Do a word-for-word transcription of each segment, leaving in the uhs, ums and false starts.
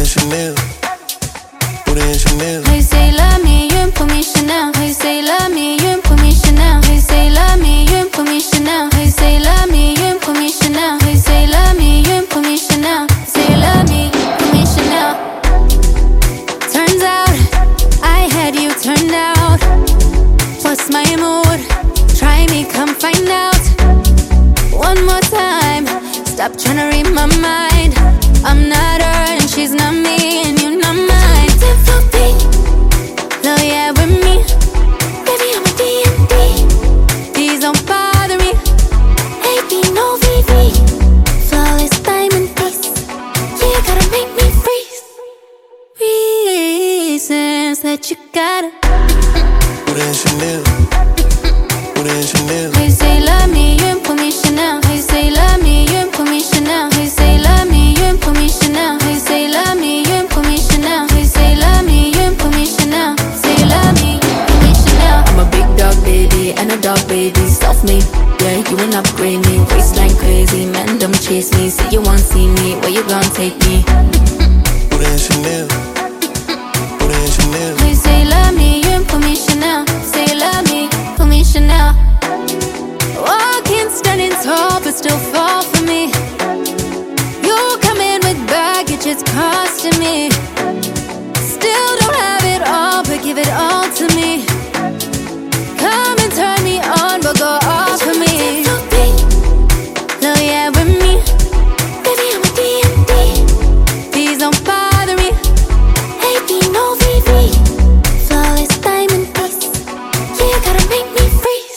in Chanel. Put it in Chanel. Hey, say love me, you ain't put me Chanel. Hey, say love me, you ain't put me Chanel. Hey, say love me, you ain't put me Chanel. Hey, say love me, you ain't put me Chanel. Hey, say love me, you ain't put me Chanel. Say love me, put me Chanel. Turns out I had you turned out. What's my mood? Try me, come find out. One more time, stop trying to read my mind. I'm not her and she's not me, and you're not mine. Love yeah with me, baby I'm a D and D. Please don't bother me, A B no V V. Flawless diamond piece, you gotta make me freeze. Reasons that you gotta Put it in Chanel. Put it in Chanel. Hey, say love me, you ain't put me Chanel. Hey, say love me, you ain't put me Chanel. Hey, say love me, you ain't put me Chanel. Hey, say love me, you ain't put me Chanel. Hey, say love me, you ain't put me Chanel. Say love me, put me Chanel. I'm a big dog baby and a dog baby, self-made. Yeah, you ain't upgrade me, waistline crazy, man don't chase me. Say you want see me, where you gon' take me? Put it in Chanel. Put it in Chanel. Hey, say love me, you ain't put me Chanel. Say love me, put me Chanel. Walking, standing tall, but still fall for me. You come in with baggage, it's costing me. Still don't have it all, but give it all to me. Come and turn me on, but go off for me. Love yeah with me, baby I'm a D and D. Please don't bother me, A B no V V. Flawless diamond piece, you gotta make me freeze.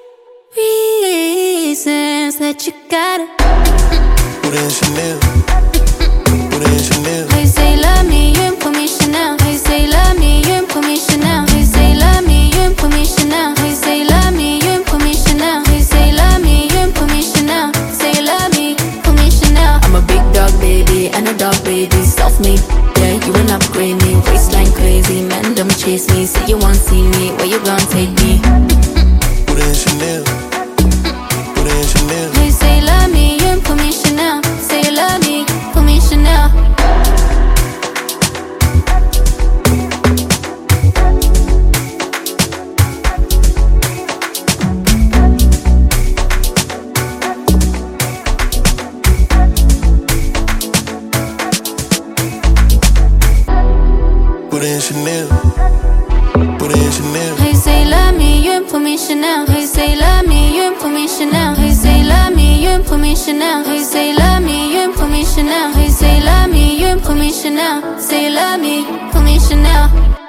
Reasons that you gotta Put it in Chanel. Put it in Chanel. Hey, say love me, you ain't put me Chanel. Hey, say love me, you ain't put me Chanel. Hey, say love me, you ain't put me Chanel. Hey, say love me, you ain't put me Chanel. Hey, say love me, you ain't put me Chanel. Say love me, put me Chanel. I'm a big dog baby and a dog baby, self-made. Yeah, you ain't upgrade me, waistline crazy, man don't chase me. Say you want see me, where you gon' take me? Put it in Chanel. Put it in Chanel. Hey, say love me, you ain't put me Chanel. Say love me, put me Chanel. Put it in Chanel. Put it in Chanel. Hey, say love me, you ain't put me Chanel. Hey, say love me, you ain't put me Chanel. Hey, say love me, you ain't put me Chanel. Hey, say love me, you ain't put me Chanel. Hey, say love me, you ain't put me Chanel. Say love me, put me Chanel.